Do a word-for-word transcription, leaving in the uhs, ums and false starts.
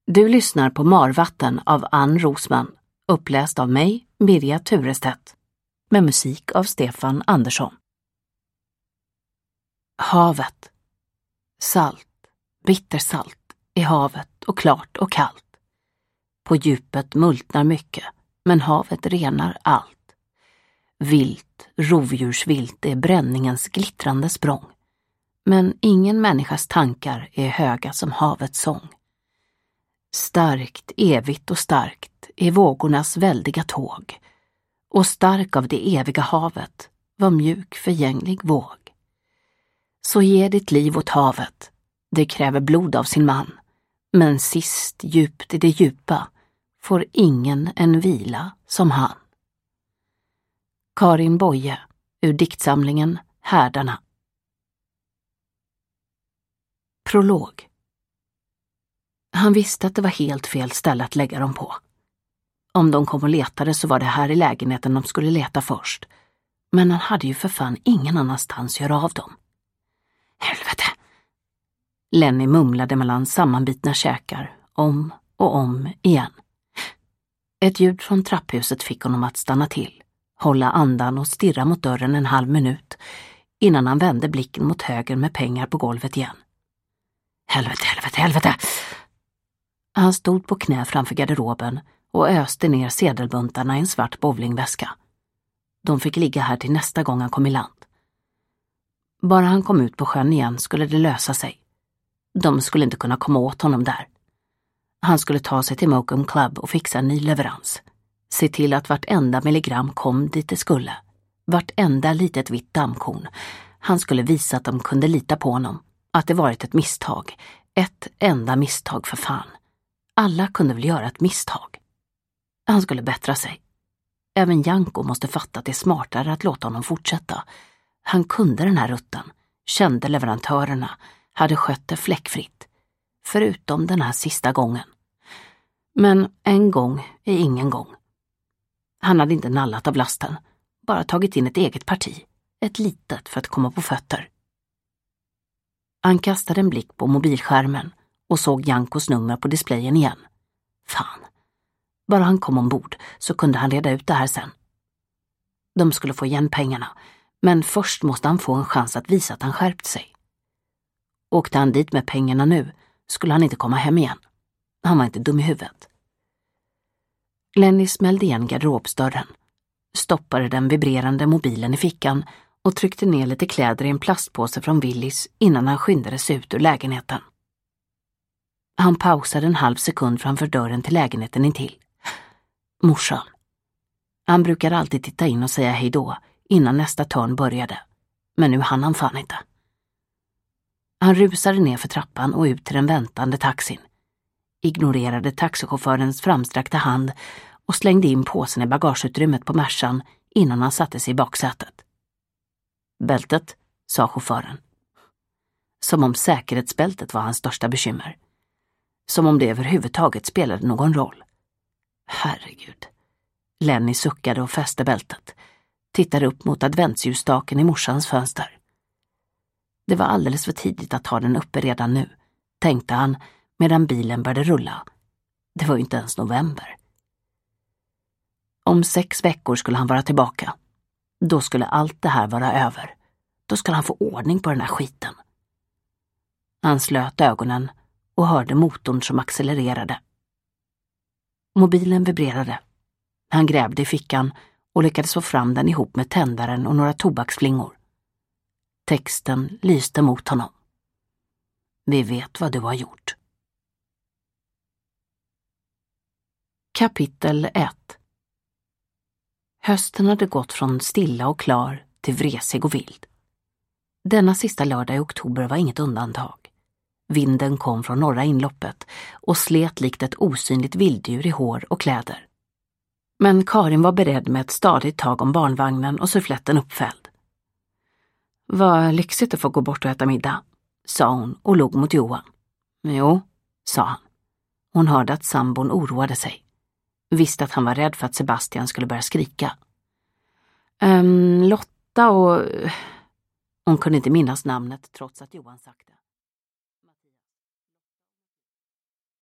Du lyssnar på Marvatten av Ann Rosman, uppläst av mig, Mirja Turestedt, med musik av Stefan Andersson. Havet. Salt, bittersalt är havet och klart och kallt. På djupet multnar mycket, men havet renar allt. Vilt, rovdjursvilt är bränningens glittrande språng. Men ingen människas tankar är höga som havets sång. Starkt, evigt och starkt är vågornas väldiga tåg. Och stark av det eviga havet var mjuk förgänglig våg. Så ge ditt liv åt havet, det kräver blod av sin man. Men sist, djupt i det djupa, får ingen en vila som han. Karin Boye, ur diktsamlingen Härdarna. Prolog. Han visste att det var helt fel ställe att lägga dem på. Om de kom och letade så var det här i lägenheten de skulle leta först. Men han hade ju för fan ingen annanstans göra av dem. Helvete! Lenny mumlade mellan sammanbitna käkar, om och om igen. Ett ljud från trapphuset fick honom att stanna till, hålla andan och stirra mot dörren en halv minut innan han vände blicken mot högen med pengar på golvet igen. Helvete, helvete, helvete! Han stod på knä framför garderoben och öste ner sedelbuntarna i en svart bowlingväska. De fick ligga här till nästa gång han kom i land. Bara han kom ut på sjön igen skulle det lösa sig. De skulle inte kunna komma åt honom där. Han skulle ta sig till Mokum Club och fixa en ny leverans. Se till att vartenda milligram kom dit det skulle. Vartenda litet vitt dammkorn. Han skulle visa att de kunde lita på honom. Att det varit ett misstag. Ett enda misstag för fan. Alla kunde väl göra ett misstag. Han skulle bättra sig. Även Janko måste fatta att det är smartare att låta honom fortsätta. Han kunde den här rutten. Kände leverantörerna. Hade skött det fläckfritt. Förutom den här sista gången. Men en gång är ingen gång. Han hade inte nallat av lasten. Bara tagit in ett eget parti. Ett litet för att komma på fötter. Han kastade en blick på mobilskärmen och såg Jankos nummer på displayen igen. Fan. Bara han kom ombord så kunde han reda ut det här sen. De skulle få igen pengarna, men först måste han få en chans att visa att han skärpt sig. Åkte han dit med pengarna nu skulle han inte komma hem igen. Han var inte dum i huvudet. Lenny smällde igen garderobsdörren, stoppade den vibrerande mobilen i fickan och tryckte ner lite kläder i en plastpåse från Willys innan han skyndade sig ut ur lägenheten. Han pausade en halv sekund framför dörren till lägenheten intill. Morsan. Han brukade alltid titta in och säga hej då innan nästa törn började. Men nu hann han fan inte. Han rusade ner för trappan och ut till den väntande taxin. Ignorerade taxichaufförens framsträckta hand och slängde in påsen i bagageutrymmet på Mercan innan han satte sig i baksätet. Bältet, sa chauffören. Som om säkerhetsbältet var hans största bekymmer. Som om det överhuvudtaget spelade någon roll. Herregud. Lenny suckade och fäste bältet. Tittade upp mot adventsljusstaken i morsans fönster. Det var alldeles för tidigt att ha den uppe redan nu, tänkte han medan bilen började rulla. Det var ju inte ens november. Om sex veckor skulle han vara tillbaka. Då skulle allt det här vara över. Då skulle han få ordning på den här skiten. Han slöt ögonen och hörde motorn som accelererade. Mobilen vibrerade. Han grävde i fickan och lyckades få fram den ihop med tändaren och några tobaksflingor. Texten lyste mot honom. Vi vet vad du har gjort. Kapitel ett. Hösten hade gått från stilla och klar till vresig och vild. Denna sista lördag i oktober var inget undantag. Vinden kom från norra inloppet och slet likt ett osynligt vilddjur i hår och kläder. Men Karin var beredd med ett stadigt tag om barnvagnen och suffletten uppfälld. Vad lyxigt att få gå bort och äta middag, sa hon och log mot Johan. Jo, sa han. Hon hörde att sambon oroade sig. Visste att han var rädd för att Sebastian skulle börja skrika. Ehm, Lotta och... Hon kunde inte minnas namnet trots att Johan sagt det.